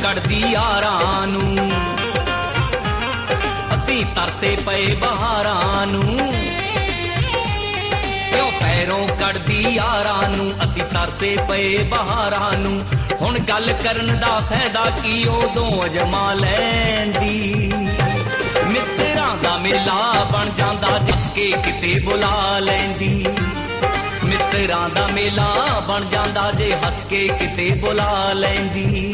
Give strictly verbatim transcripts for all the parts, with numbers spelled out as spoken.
ਕੱਢਦੀ ਯਾਰਾਂ ਨੂੰ, ਅਸੀਂ ਤਰਸੇ ਪਏ ਬਹਾਰਾਂ ਨੂੰ। ਕਿਉਂ ਪੈਰੋਂ ਕੱਢਦੀ ਯਾਰਾਂ ਨੂੰ, ਅਸੀਂ ਤਰਸੇ ਪਏ ਬਹਾਰਾਂ ਨੂੰ। ਹੁਣ ਗੱਲ ਕਰਨ ਦਾ ਫਾਇਦਾ ਕੀ, ਉਦੋਂ ਅਜਮਾ ਲੈਂਦੀ। ਮਿੱਤਰਾਂ ਦਾ ਮੇਲਾ ਬਣ ਜਾਂਦਾ ਜਿੱਕੇ ਕਿਤੇ ਬੁਲਾ ਲੈਂਦੀ। ਮਿੱਤਰਾਂ ਦਾ ਮੇਲਾ ਬਣ ਜਾਂਦਾ ਜੇ ਹੱਸ ਕੇ ਕਿਤੇ ਬੁਲਾ ਲੈਂਦੀ।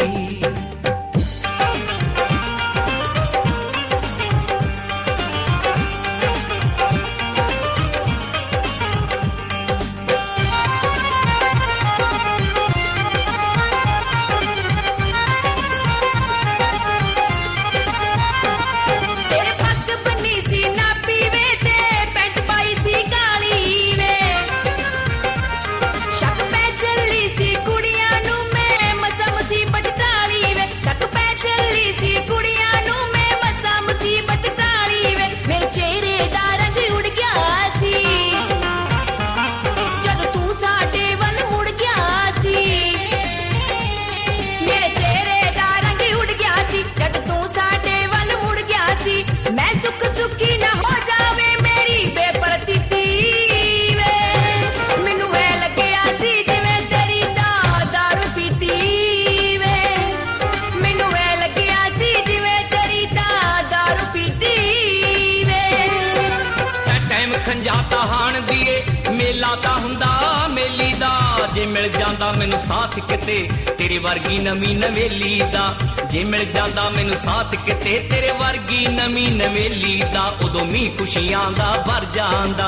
ਮਿਲ ਜਾਂਦਾ ਮੈਨੂੰ ਸਾਥ ਕਿਤੇ ਤੇਰੇ ਵਰਗੀ ਨਵੀਂ ਨਵੇਲੀ ਦਾ। ਜੇ ਮਿਲ ਜਾਂਦਾ ਮੈਨੂੰ ਸਾਥ ਕਿਤੇ ਤੇਰੇ ਵਰਗੀ ਨਵੀਂ ਨਵੇਲੀ ਦਾ। ਉਦੋਂ ਮੀਂਹ ਖੁਸ਼ੀਆਂ ਦਾ ਭਰ ਜਾਂਦਾ,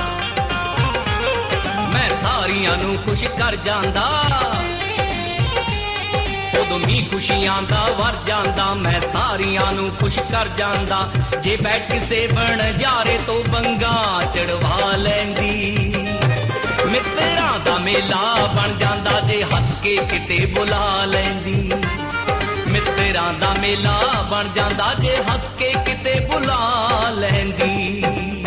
ਮੈਂ ਸਾਰੀਆਂ ਨੂੰ ਖੁਸ਼ ਕਰ ਜਾਂਦਾ। ਉਦੋਂ ਮੀਂਹ ਖੁਸ਼ੀਆਂ ਦਾ ਭਰ ਜਾਂਦਾ, ਮੈਂ ਸਾਰੀਆਂ ਨੂੰ ਖੁਸ਼ ਕਰ ਜਾਂਦਾ। ਜੇ ਬੈਠ ਕਿਸੇ ਬਣਜਾਰੇ ਤੋਂ ਬੰਗਾ ਚੜਵਾ ਲੈਂਦੀ। ਮਿੱਤਰਾਂ ਦਾ ਮੇਲਾ ਬਣ ਜਾਂਦਾ ਜੇ ਹੱਸ ਕੇ ਕਿਤੇ ਬੁਲਾ ਲੈਂਦੀ। ਮਿੱਤਰਾਂ ਦਾ ਮੇਲਾ ਬਣ ਜਾਂਦਾ ਜੇ ਹੱਸ ਕੇ ਕਿਤੇ ਬੁਲਾ ਲੈਂਦੀ।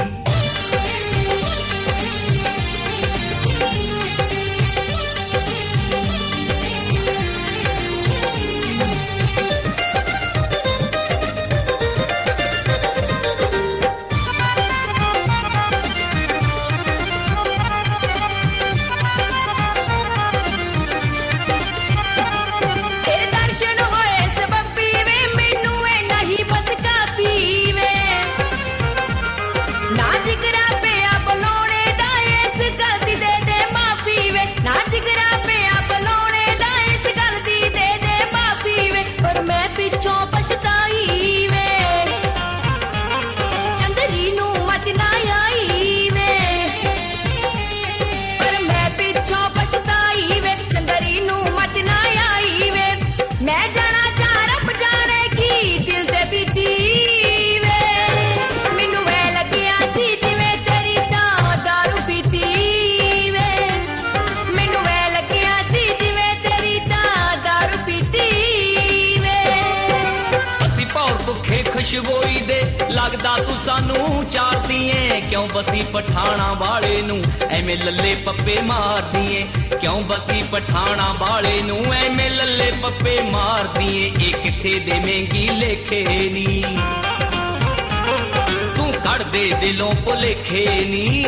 ਖੁਸ਼ਬੋਈ ਦੇ ਲੱਗਦਾ ਤੂੰ ਸਾਨੂੰ ਚਾਰਦੀ ਏ। ਕਿਉਂ ਬਸੀ ਪਠਾਣਾ ਵਾਲੇ ਨੂੰ ਐਵੇਂ ਲੱਲੇ ਪੱਪੇ ਮਾਰਦੀ ਏ। ਕਿਉਂ ਬਸੀ ਪਠਾਣਾ ਵਾਲੇ ਨੂੰ ਐਵੇਂ ਲੱਲੇ ਪੱਪੇ ਮਾਰਦੀ ਏ। ਇਹ ਕਿੱਥੇ ਦੇ ਮਹਿੰਗੀ ਲੇਖੇ ਨੀ, ਤੂੰ ਕੱਢਦੇ ਦਿਲੋਂ ਭੁਲੇਖੇ ਨੀ।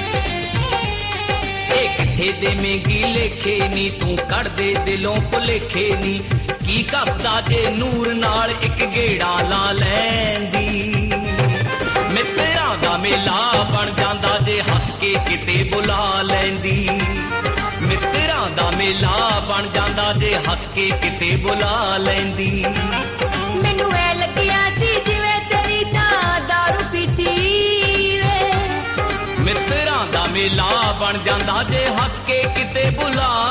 ਇਹ ਕਿੱਥੇ ਦੇ ਮਹਿੰਗੀ ਲੇਖੇ ਨੀ, ਤੂੰ ਕੱਢਦੇ ਦਿਲੋਂ ਭੁਲੇਖੇ ਨੀ। ਕੀ ਕਰਦਾ ਜੇ ਨੂਰ ਨਾਲ ਇੱਕ ਗੇੜਾ ਲਾ ਲੈਂਦੀ। ਮਿੱਤਰਾਂ ਦਾ ਮੇਲਾ ਬਣ ਜਾਂਦਾ ਜੇ ਹੱਸ ਕੇ ਕਿਤੇ ਬੁਲਾ ਲੈਂਦੀ। ਮਿੱਤਰਾਂ ਦਾ ਮੇਲਾ ਬਣ ਜਾਂਦਾ ਜੇ ਹੱਸ ਕੇ ਕਿਤੇ ਬੁਲਾ ਲੈਂਦੀ। ਮੈਨੂੰ ਐ ਲੱਗਿਆ ਸੀ ਜਿਵੇਂ ਤੇਰੀ ਤਾਂ ਦਾਰੂ ਪੀਤੀ ਵੇ। ਮਿੱਤਰਾਂ ਦਾ ਮੇਲਾ ਬਣ ਜਾਂਦਾ ਜੇ ਹੱਸ ਕੇ ਕਿਤੇ ਬੁਲਾ